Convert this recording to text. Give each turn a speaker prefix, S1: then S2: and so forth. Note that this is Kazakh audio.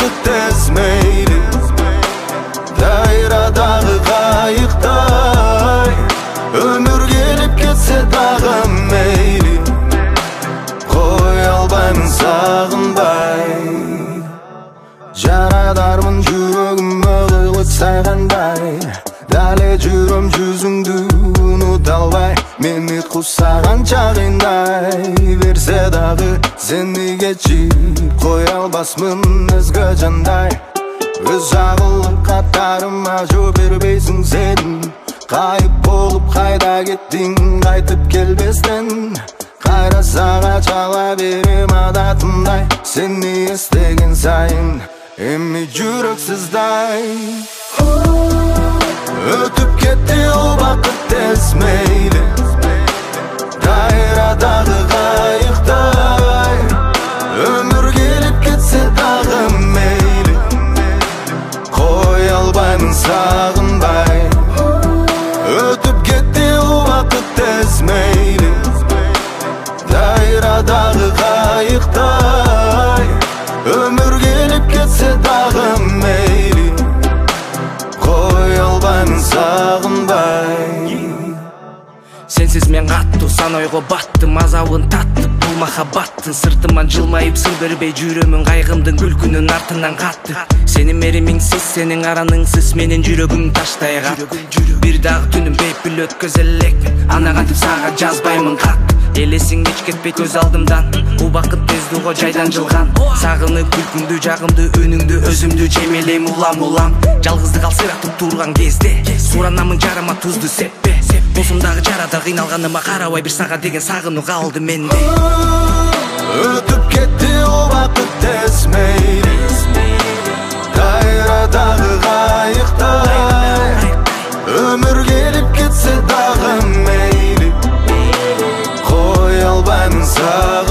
S1: бақыт тез мейлі, дайрадағы қайықтай. Өмір келіп кетсе дағы мейлі, қой албаймын сағынбай. Жарадармын жүрегім ығылып сайғандай, дәле жүрім жүзіңді ұмыта албай. Мені құсағанша қиындай берсе дағы, сен неге жиіп қоя албасмын өзге жандай. Өз ағылып қатарыма жол бербейсің сен, қайып болып қайда кеттің қайтып келбестен. Қайрасаға чала берем адатымдай, сен не істеген сайын эми жүрексіздай. Өтіп кетті ол бақыт тез мейлі, дайрадағы қайықтай. Өмір келіп кетсе дағы мейлі, қой албаймын сағынбай. Өтіп кетті ол бақыт тез мейлі, дайрадағы қайықтай. Өмір келіп кетсе дағы мейлі, қой албаймын сағынбай.
S2: Сенсіз мен қатты сан ойға баттым, азабын таттым. Бұл махаббаттың сыртыман жылмайып сыр бербей жүремін, қайғымдың күлкінің артынан қатты. Сенің меріміңсіз, сенің араныңсыз, менен жүрегім таштай қатты. Bir дағы түнім бейпіл өткізелекпін, анағантып саға жазбаймын қатты. Елесің еш кетпей көз алдымдан, бұл бақыт тезді ғой жайдан жылған. Сағынып күлкіңді, жағымды, өніңді, өзімді жемелейм улам-улам. Жалғыздық алсыратып тұрған кезде, суранамын жарама тұзды сеппе. Босымдағы жарада қиналғаныма қарабай, бір саға деген сағыну қалды менде.
S1: Өтіп кетті ол бақыт тез мейлі, дайрадағы қайықтай. Өмір келіп кетсе дағы мейлі, қой албаймын сағынбай.